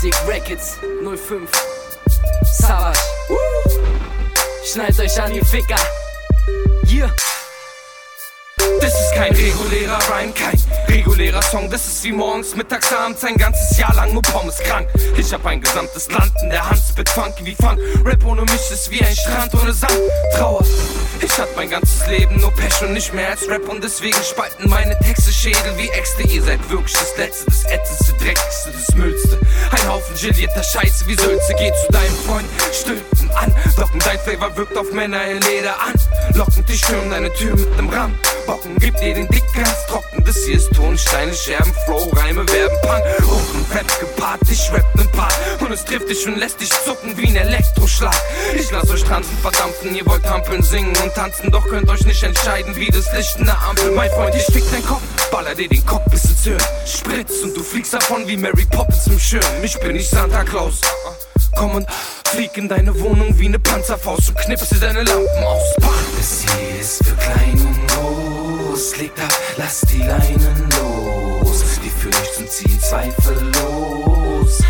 Magic Records 05 Savage. Schnallt euch an, ihr Ficker. Hier. Das ist kein regulärer Rhyme, kein regulärer Song. Das ist wie morgens, mittags, abends, ein ganzes Jahr lang nur Pommes krank. Ich hab ein gesamtes Land in der Hand, spit funky wie Funk. Rap ohne mich ist wie ein Strand ohne Sand. Trauer, ich hab mein ganzes Leben nur Pech und nicht mehr als Rap. Und deswegen spalten meine Texte Schädel wie Äxte. Ihr seid wirklich das Letzte, das Ätzendste, Dreckigste, das Müllste. Ein Haufen gelierter Scheiße wie Sülze. Geh zu deinem Freund, stülpen an. Locken, dein Flavor wirkt auf Männer in Leder an. Locken dich stürmen deine Tür mit dem Ramm. Bocken, gib dir den Dick ganz trocken. Das hier ist Ton, Steine, Scherben, Flow, Reime, Verben, Punk. Hoch und Rap gepaart, ich rapp nen Part. Und es trifft dich und lässt dich zucken wie ein Elektroschlag. Ich lass euch tanzen, verdampfen, ihr wollt hampeln, singen und tanzen. Doch könnt euch nicht entscheiden wie das Licht in der Ampel. Mein Freund, ich fick dein Kopf, baller dir den Kopf bis ins Hirn. Spritz und du fliegst davon wie Mary Poppins im Schirm. Ich bin nicht Santa Claus. Komm und flieg in deine Wohnung wie ne Panzerfaust und knippst dir deine Lampen aus. Das hier ist für klein und groß. Legt ab, lass die Leinen los. Die führen dich zum Ziel zweifellos.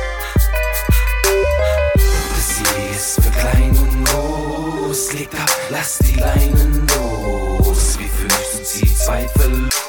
Das hier ist für klein und groß. Legt ab, lass die Leinen los. Wir führen dich zum Ziel zweifellos.